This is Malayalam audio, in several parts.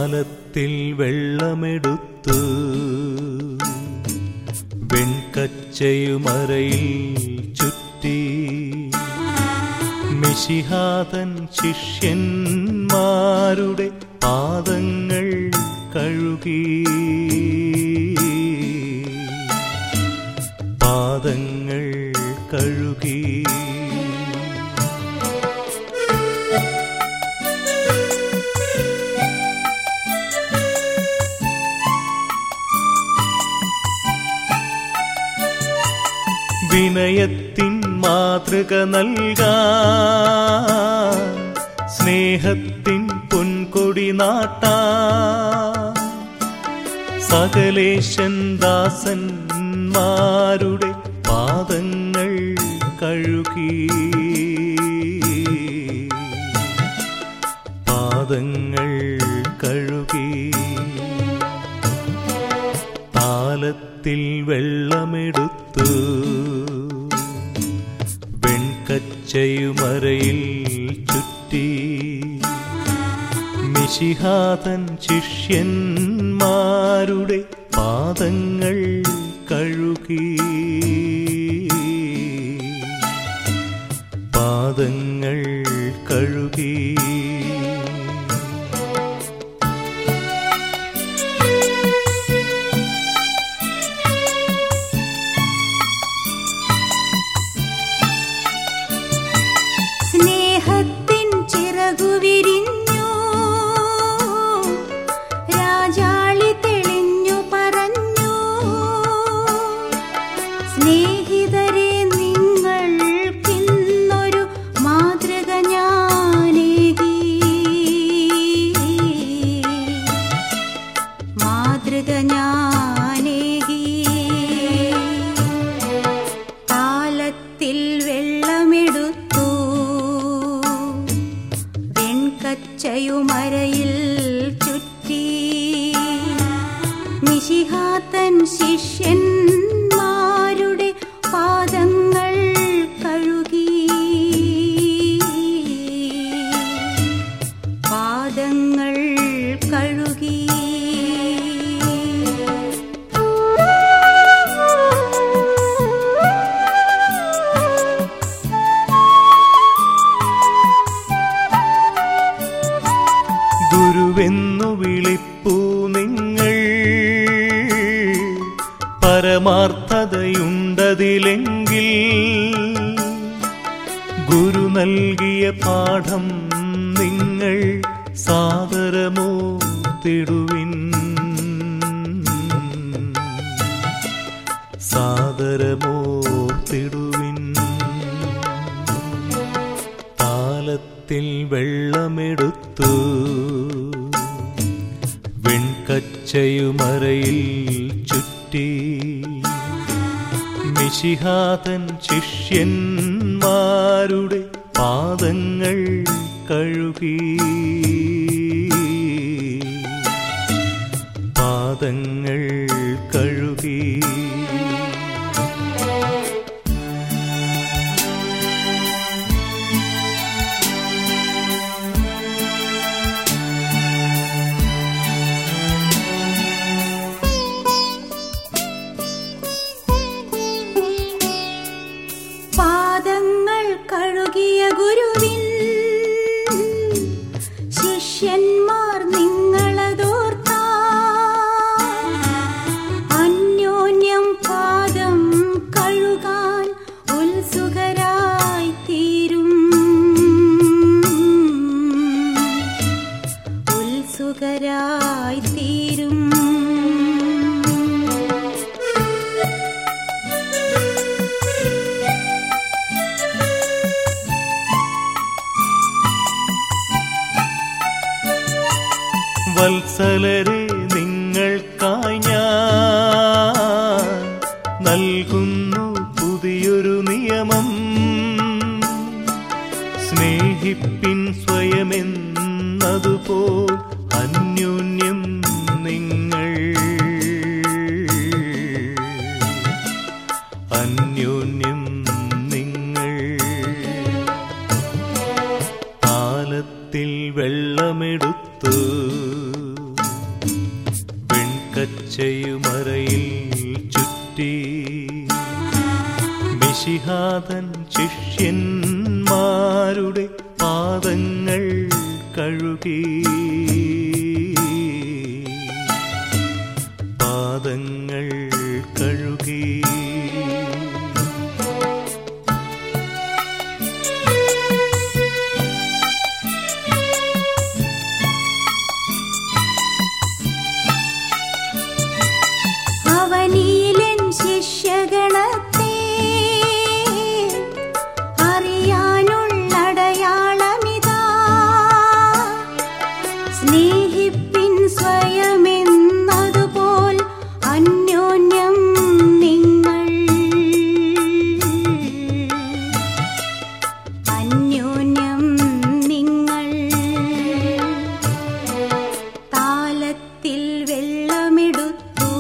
താലത്തിൽ വെള്ളമെടുത്തു വെൺകച്ചയുമറയിൽ ചുറ്റി മിശിഹാതൻ ശിഷ്യന്മാരുടെ പാദങ്ങൾ കഴുകി പാദങ്ങൾ കഴുകി. വിനയത്തിൻ മാതൃക നൽകാൻ സ്നേഹത്തിൻ പൊൻകൊടി നാട്ടാൻ സകലേശൻ ദാസന്മാരുടെ പാദങ്ങൾ കഴുകി പാദങ്ങൾ കഴുകി. താലത്തിൽ വെള്ളമെടുത്തു വെൺകച്ചയുമറയിൽ ചുറ്റി മിശിഹാതൻ ശിഷ്യന്മാരുടെ പാദങ്ങൾ കഴുകി പാദങ്ങൾ കഴുകി. സ്നേഹത്തിൻ ചിറകുവിരിഞ്ഞു രാജാളി തെളിഞ്ഞു പറഞ്ഞു, സ്നേഹിതരെ നിങ്ങൾക്കിന്നൊരു മാതൃക ഞാനേകി മാതൃക ഞാനേകി. താലത്തിൽ വെള്ളമെടുത്തു വെൺകച്ചയുമറയിൽ ചുറ്റി മിശിഹാതൻ ശിഷ്യന്മാരുടെ പാദങ്ങൾ കഴുകി പാദങ്ങൾ കഴുകി. ഗുരുവെന്നു വിളിപ്പൂ നിങ്ങൾ, പരമാർത്ഥതയുണ്ടതിലെങ്കിൽ ഗുരു നൽകിയ പാഠം നിങ്ങൾ സാദരമോർത്തിടുവിൻ സാദരമോർത്തിടുവിൻ. താലത്തിൽ വെള്ളമെടുത്തു വെൺകച്ചയുമറയിൽ ചുറ്റി മിശിഹാതൻ ശിഷ്യന്മാരുടെ പാദങ്ങൾ കഴുകി പാദങ്ങൾ കഴുകി. പാദങ്ങൾ കഴുകിയ ഗുരുവിൻ ശിഷ്യന്മാർ നിങ്ങളതോർത്താൽ അന്യോന്യം പാദം കഴുകാൻ ഉത്സുകരായി തീരും ഉത്സുകരായി തീരും. വത്സലരെ നിങ്ങൾക്കായി ഞാൻ നൽകുന്നു പുതിയൊരു നിയമം, സ്നേഹിപ്പിൻ സ്വയമെന്നതുപോൽ അന്യോന്യം നിങ്ങൾ അന്യോന്യം നിങ്ങൾ. താലത്തിൽ വെള്ളമെടുത്തു വെൺകച്ചയുമറയിൽ ചുറ്റി മിശിഹാതൻ ശിഷ്യന്മാരുടെ പാദങ്ങൾ കഴുകി പാദങ്ങൾ കഴുകി അവനിലൻ ശിഷ്യഗണത്തെ അറിയാനുള്ളടയാളമിതാ സ്നേഹിപ്പിൻ സ്വയമെന്നതുപോൽ അന്യോന്യം നിങ്ങൾ അന്യോന്യം നിങ്ങൾ താലത്തിൽ വെള്ളമെടുത്തു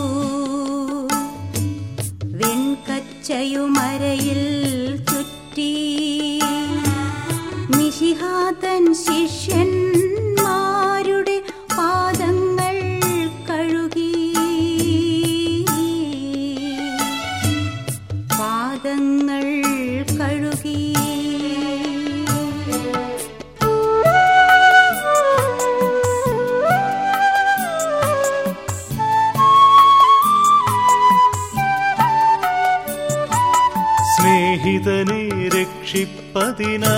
വെൺകച്ചയുമരയിൽ ചുറ്റി മിശിഹാതൻ ശിഷ്യന്മാരുടെ പാദങ്ങൾ കഴുകി പാദങ്ങൾ കഴുകി സ്നേഹിതനെ രക്ഷിപ്പതിനാ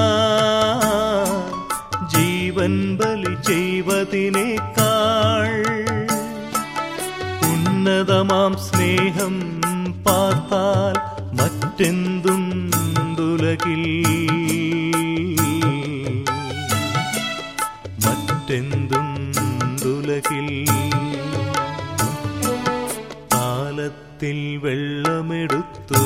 ജീവൻ ബലി ചെയ്വതിനേക്കാൾ ഉന്നതമാം സ്നേഹം പാർത്താൽ മറ്റെന്തും ദുലകിൽ മറ്റെന്തും ദുലകിൽ താലത്തിൽ വെള്ളമെടുത്തു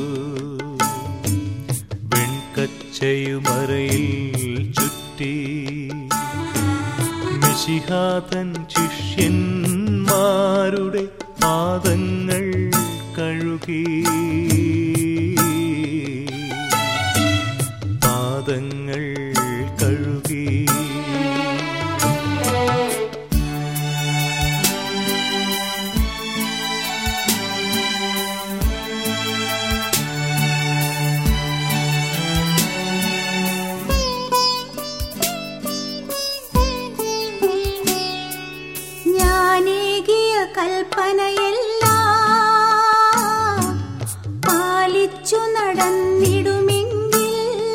വെൺകച്ചയുമറയിൽ ചുറ്റി മിശിഹാതൻ ശിഷ്യന്മാരുടെ പാദങ്ങൾ കഴുകി പാദങ്ങൾ കഴുകി ഞാനേകിയ കൽപ്പനയെല്ലാം പാലിച്ചു നടന്നിടുമെങ്കിൽ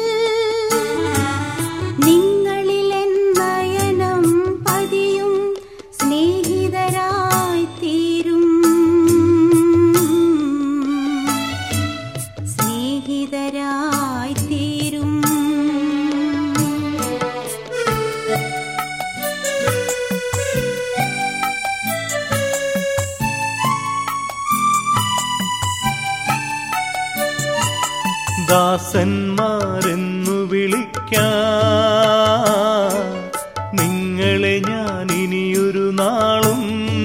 നിങ്ങളിലെൻ നയനം പതിയും സ്നേഹിതരായി തീരും സ്നേഹിതരായി തീരും ദാസന്മാരെന്നു വിളിക്കാം നിങ്ങളെ ഞാൻ ഇനിയൊരു നാളും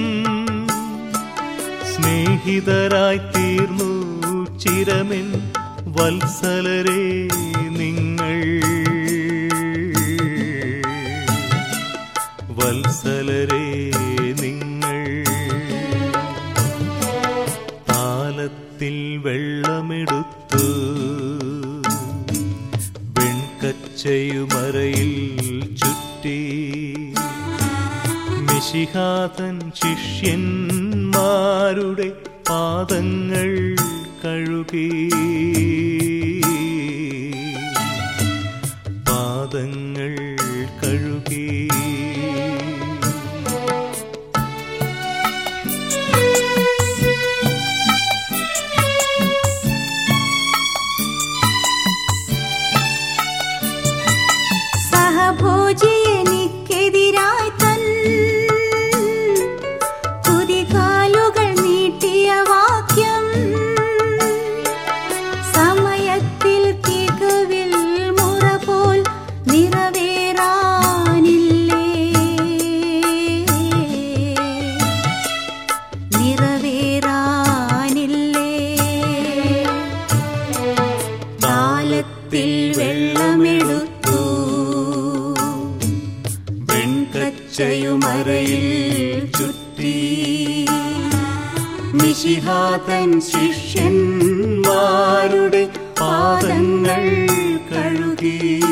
സ്നേഹിതരായി തീർന്നു ചിരമെൻ വത്സലരെ നിങ്ങൾ വത്സലരെ നിങ്ങൾ താലത്തിൽ വെള്ളമെടുത്തു വെൺകച്ചയുമറയിൽ ചുറ്റി മിശിഹാതൻ ശിഷ്യന്മാരുടെ പാദങ്ങൾ കഴുകി പാദങ്ങൾ കഴുകി സഹഭോജിയെനിക്കെതിരായി തൻ കുതികാലുകൾ നീട്ടിയ വാക്യം സമയത്തിൽ തികവിൽ മുറ പോൽ നിറവേറാനില്ലേ നിറവേറാനില്ലേ താലത്തിൽ വെള്ളമെടുത്തു വെൺകച്ചയുമറയിൽ ചുറ്റി മിശിഹാതൻ ശിഷ്യന്മാരുടെ പാദങ്ങൾ കഴുകി.